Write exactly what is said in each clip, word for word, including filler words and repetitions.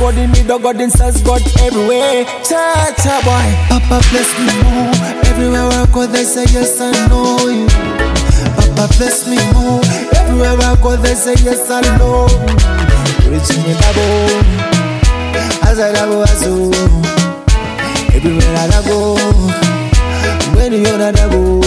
God in me, the God in says God everywhere. Cha cha boy, Papa bless me more. Everywhere I go, they say yes I know you. Papa bless me more. Everywhere I go, they say yes I know. Reach me double, as I double as you. Everywhere I go, when you're not go.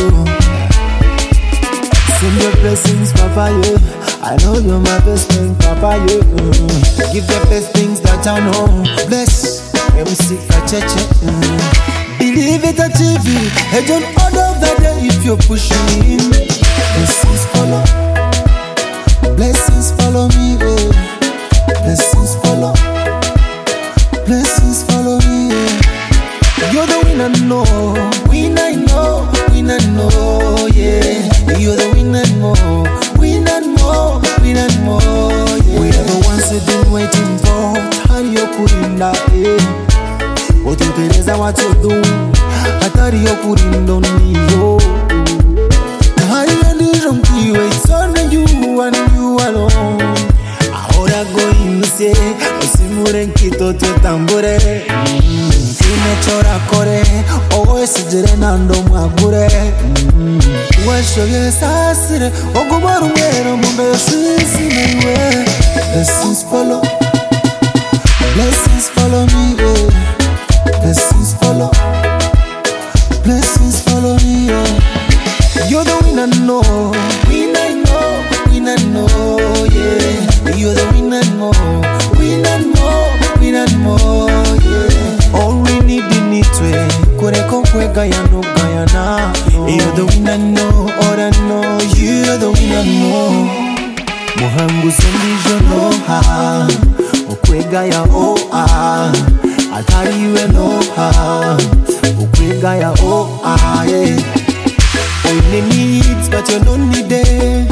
Send your blessings, Papa, yeah. I know you're my best friend, Papa, yeah. Mm. Give the best things that I know. Bless, M C Kacheche. Mm. Believe it, achieve it. I don't order that day if you're pushing me in. Blessings follow. Blessings follow me, yeah. Blessings follow. Blessings follow me, yeah. You're the winner, no. Winner, no. Winner, no, yeah. You're the winner, no. Winner, no. Winner, no, yeah. We are the ones we've been waiting for. Hariyo kurinda, eh. Otuteleza what you do. Hatariyo kurindo niyo. Hariyo ndiromkiwe. It's only you and you alone. Ahora go inise. Osimure nkitoto tambure. Imechora kore. Owe sijere nando mwagure. Uwashoye sasire. Ogumaru mwero mumbe sisi mewe. Blessings follow. Blessings follow me, yeah. Blessings follow. Blessings follow me, yeah. You're the winner, no. Winner, no. Winner, no, yeah. You're the winner, no. Winner, no. Winner, no, yeah. All we need in it, we Kureko kwe Guyana, Guyana. You're the winner, no. All I know, you're the winner, no. Muhangu sendijo no ha. Okwegaya oh ah. Atariwe no ha. Okwegaya oh ah yeah. Oh in the needs but you're not needed.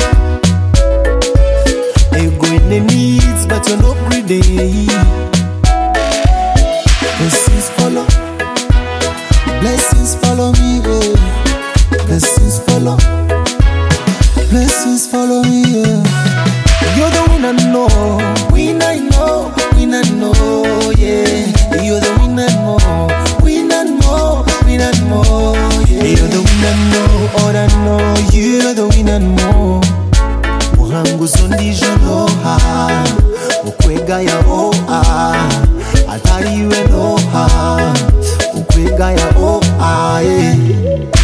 You go in the needs but you're not greedy. Blessings follow. Blessings follow me, yeah. Blessings follow. Blessings follow me, yeah. You're the winner, no. Winner, no. Winner, no, yeah. You're the winner, no. Winner, no. Winner, no, yeah. You're the winner, no. All I know, you're the winner, no. Muhangu sondijo no ha. Okwegaya oh ah. Atariwe no ha. Okwegaya oh ah yeah.